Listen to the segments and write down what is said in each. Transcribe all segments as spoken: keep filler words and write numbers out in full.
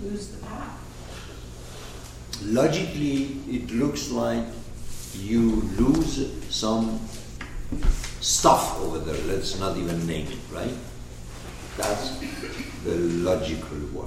lose the path. Logically, it looks like you lose some stuff over there. Let's not even name it, right? That's the logical one.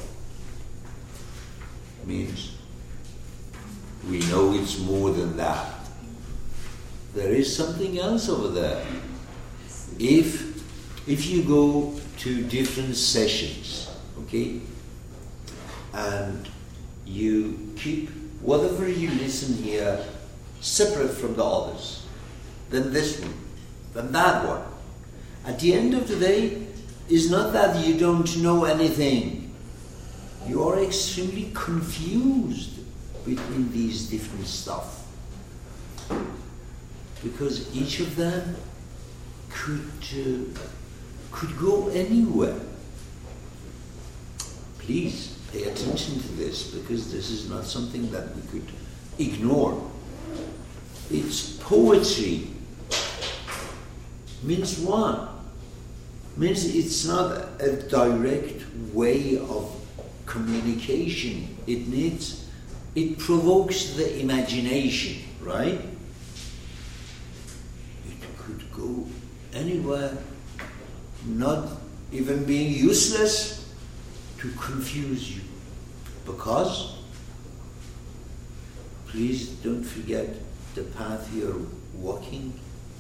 Means we know it's more than that. There is something else over there. If if you go to different sessions, okay, and you keep whatever you listen here separate from the others, then this one, then that one. At the end of the day, it's not that you don't know anything. You are extremely confused between these different stuff. Because each of them could uh, could go anywhere. Please pay attention to this, because this is not something that we could ignore. It's poetry. Means what? Means it's not a direct way of communication. It needs, it provokes the imagination, right? It could go anywhere, not even being useless to confuse you. Because, please don't forget the path you're walking.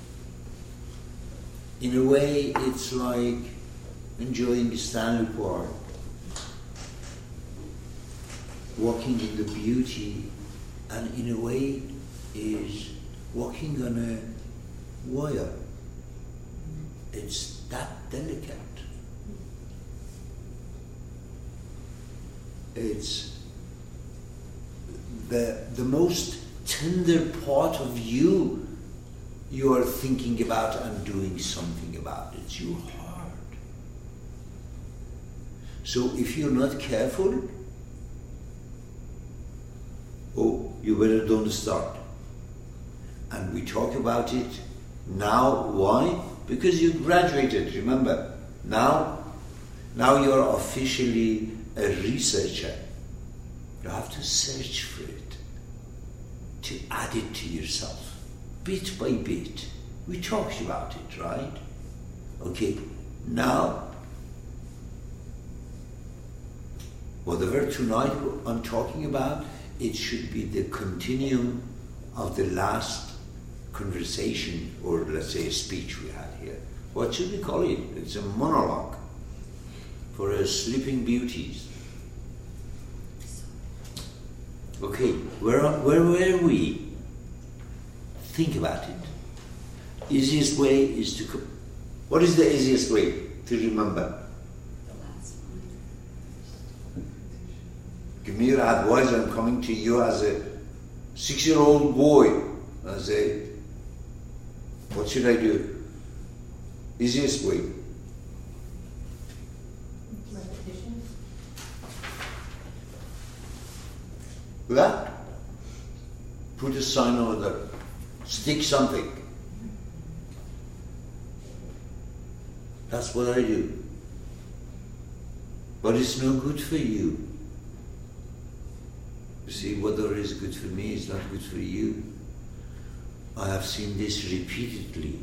In a way, it's like enjoying Stanley Park, walking in the beauty, and in a way is walking on a wire. It's that delicate. It's the the most tender part of you you are thinking about and doing something about. It's your heart. So if you're not careful, oh, you better don't start. And we talk about it now. Why? Because you graduated, remember. Now, now you're officially a researcher. You have to search for it, to add it to yourself. Bit by bit. We talked about it, right? Okay, now, whatever tonight I'm talking about, it should be the continuum of the last conversation, or let's say a speech we had here. What should we call it? It's a monologue for our sleeping beauties. Okay, where, where were we? Think about it. Easiest way is to... Co- what is the easiest way to remember? The last one. Give me your advice. I'm coming to you as a six-year-old boy. I say, what should I do? Easiest way. Repetition. That? Put a sign over there. Stick something. That's what I do. But it's no good for you. You see, whatever is good for me is not good for you. I have seen this repeatedly.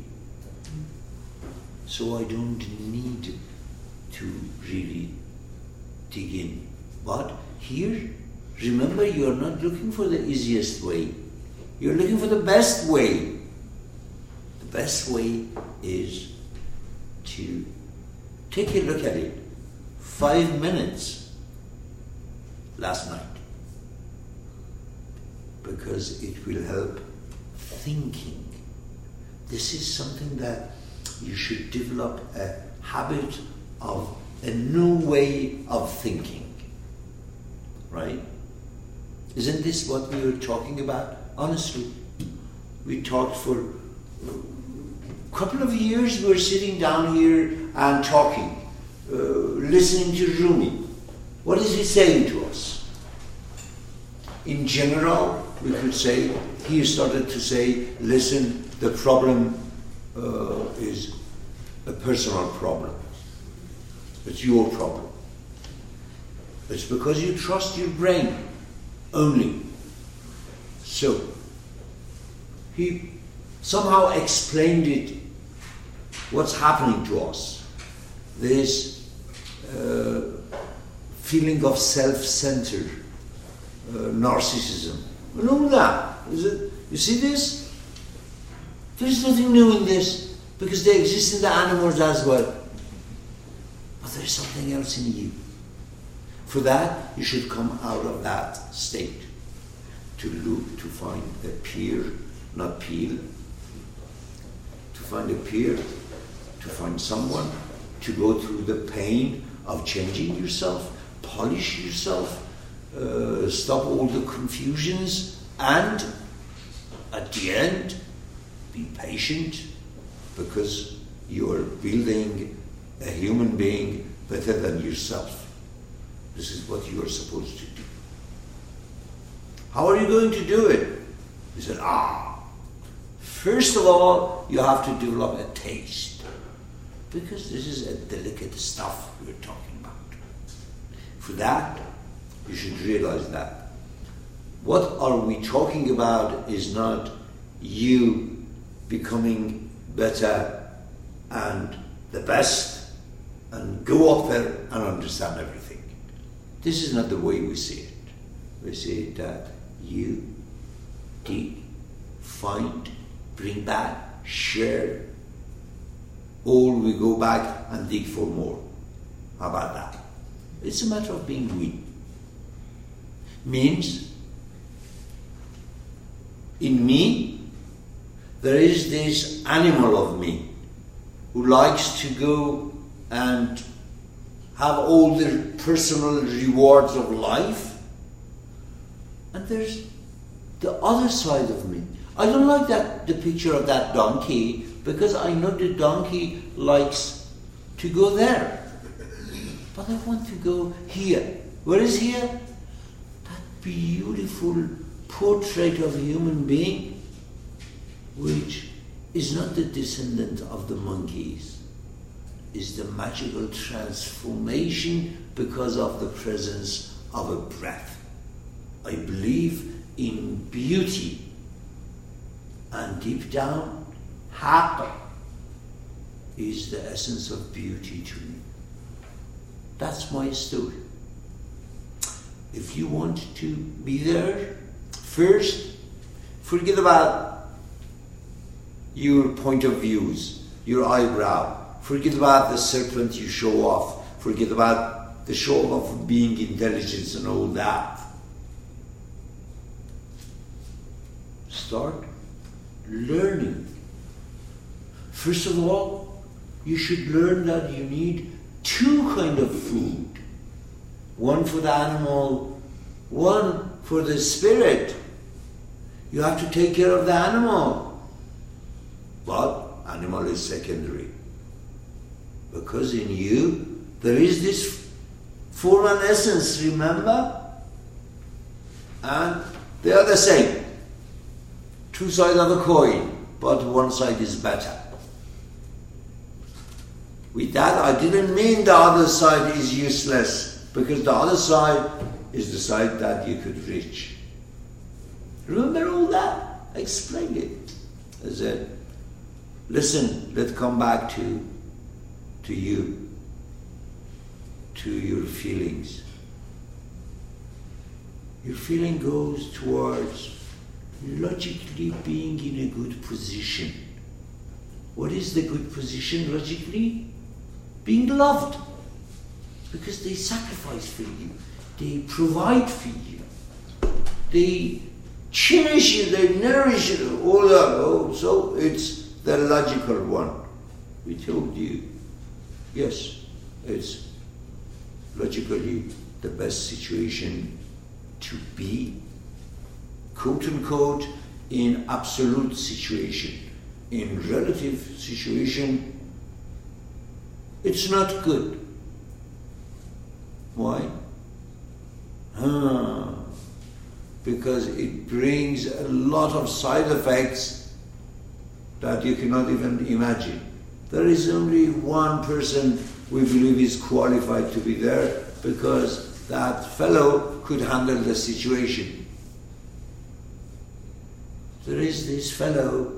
So I don't need to really dig in. But here, remember, you are not looking for the easiest way. You're looking for the best way. The best way is to take a look at it. Five minutes last night. Because it will help thinking. This is something that you should develop a habit of a new way of thinking. Right? Isn't this what we were talking about? Honestly, we talked for a couple of years. We were sitting down here and talking, uh, listening to Rumi. What is he saying to us? In general, we could say, he started to say, listen, the problem uh, is a personal problem. It's your problem. It's because you trust your brain only. So, he somehow explained it, what's happening to us. This uh, feeling of self-centered, uh, narcissism, and all that. Is it, you see this? There's nothing new in this, because they exist in the animals as well. But there's something else in you. For that, you should come out of that state. To look, to find a peer, not peel. To find a peer, to find someone, to go through the pain of changing yourself, polish yourself, uh, stop all the confusions, and at the end, be patient, because you are building a human being better than yourself. This is what you are supposed to do. How are you going to do it? He said, ah, first of all, you have to develop a taste, because this is a delicate stuff we're talking about. For that, you should realize that. What are we talking about is not you becoming better and the best and go up there and understand everything. This is not the way we see it. We see it that you dig, find, bring back, share. Or we go back and dig for more. How about that? It's a matter of being we. Means, in me, there is this animal of me who likes to go and have all the personal rewards of life. And there's the other side of me. I don't like that the picture of that donkey, because I know the donkey likes to go there. But I want to go here. Where is here? That beautiful portrait of a human being, which is not the descendant of the monkeys, is the magical transformation because of the presence of a breath. I believe in beauty, and deep down, haqq is the essence of beauty to me. That's my story. If you want to be there, first, forget about your point of views, your eyebrow. Forget about the serpent you show off. Forget about the show off of being intelligent and all that. Start learning. First of all, you should learn that you need two kinds of food. One for the animal, one for the spirit. You have to take care of the animal. But animal is secondary. Because in you, there is this form and essence, remember? And they are the same. Two sides of a coin, but one side is better. With that, I didn't mean the other side is useless, because the other side is the side that you could reach. Remember all that? I explained it. I said, listen, let's come back to, to you, to your feelings. Your feeling goes towards logically being in a good position. What is the good position logically? Being loved. Because they sacrifice for you. They provide for you. They cherish you, they nourish you, all that. Oh, so it's the logical one. We told you, yes, it's logically the best situation to be, quote unquote, in absolute situation. In relative situation, it's not good. Why? Ah, because it brings a lot of side effects that you cannot even imagine. There is only one person we believe is qualified to be there, because that fellow could handle the situation. There is this fellow,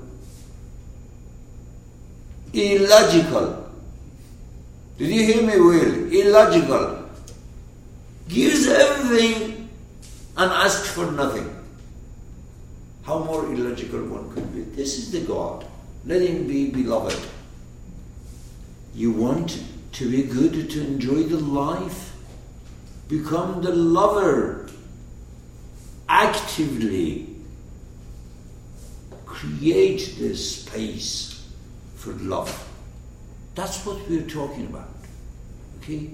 illogical. Did you hear me, Will? Illogical. Gives everything and asks for nothing. How more illogical one could be? This is the God. Let him be beloved. You want to be good, to enjoy the life? Become the lover. Actively create the space for love. That's what we're talking about. Okay?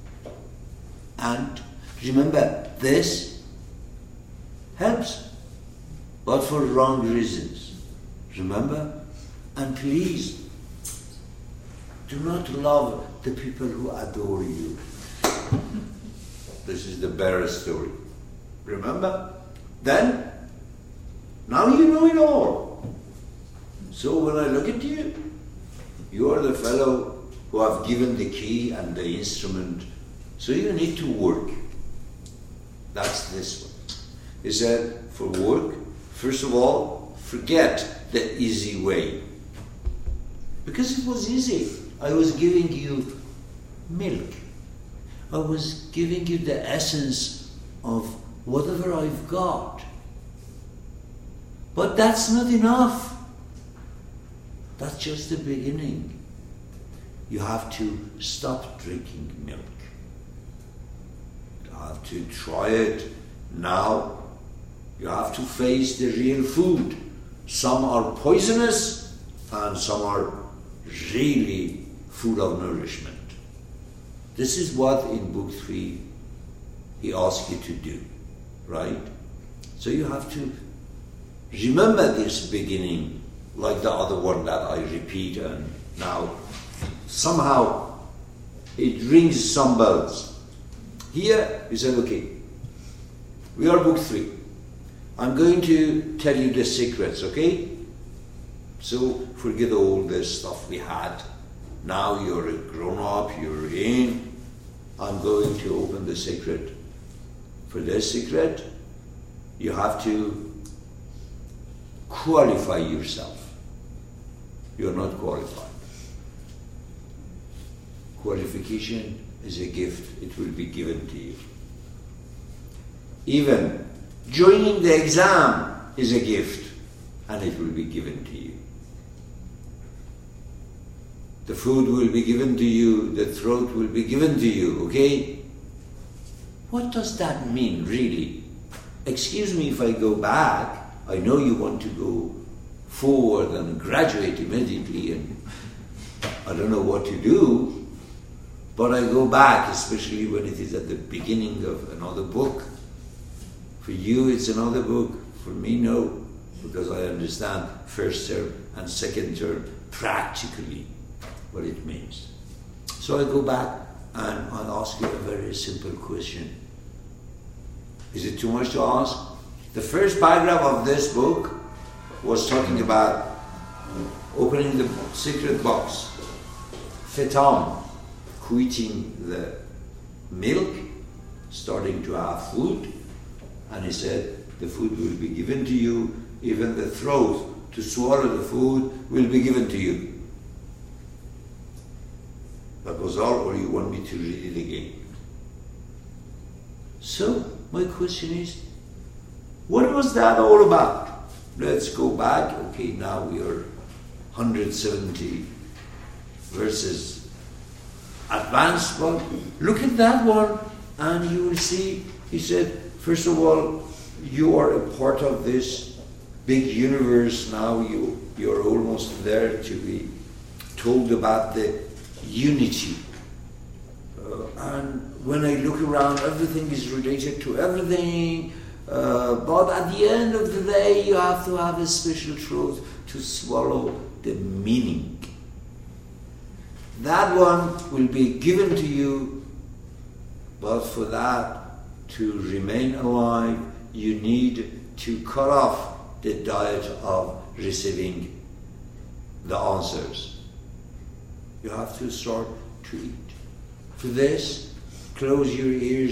And remember, this helps, but for wrong reasons. Remember? And please, do not love the people who adore you. This is the better story. Remember? Then, now you know it all. So when I look at you, you are the fellow who have given the key and the instrument. So you need to work. That's this one. He said, for work, first of all, forget the easy way. Because it was easy. I was giving you milk. I was giving you the essence of whatever I've got. But that's not enough. That's just the beginning. You have to stop drinking milk. You have to try it now. You have to face the real food. Some are poisonous and some are really full of nourishment. This is what in book three he asks you to do, right? So you have to remember this beginning, like the other one that I repeat, and now somehow it rings some bells. Here he said, okay, we are book three. I'm going to tell you the secrets, okay? So forget all this stuff we had. Now you're a grown-up, you're in. I'm going to open the secret. For this secret, you have to qualify yourself. You're not qualified. Qualification is a gift. It will be given to you. Even joining the exam is a gift, and it will be given to you. The food will be given to you, the throat will be given to you, okay? What does that mean, really? Excuse me if I go back. I know you want to go forward and graduate immediately, and I don't know what to do, but I go back, especially when it is at the beginning of another book. For you, it's another book. For me, no, because I understand first term and second term practically what it means. So I go back and I'll ask you a very simple question. Is it too much to ask? The first paragraph of this book was talking about opening the secret box, Fetam, quitting the milk, starting to have food, and he said the food will be given to you, even the throat to swallow the food will be given to you. That was all, or you want me to read it again? So, my question is, what was that all about? Let's go back. Okay, now we are one hundred seventy verses advanced one. Look at that one, and you will see, he said, first of all, you are a part of this big universe now. You, you're almost there to be told about the unity. Uh, and when I look around, everything is related to everything. Uh, but at the end of the day, you have to have a special truth to swallow the meaning. That one will be given to you, but for that to remain alive, you need to cut off the diet of receiving the answers. You have to start to eat. For this, close your ears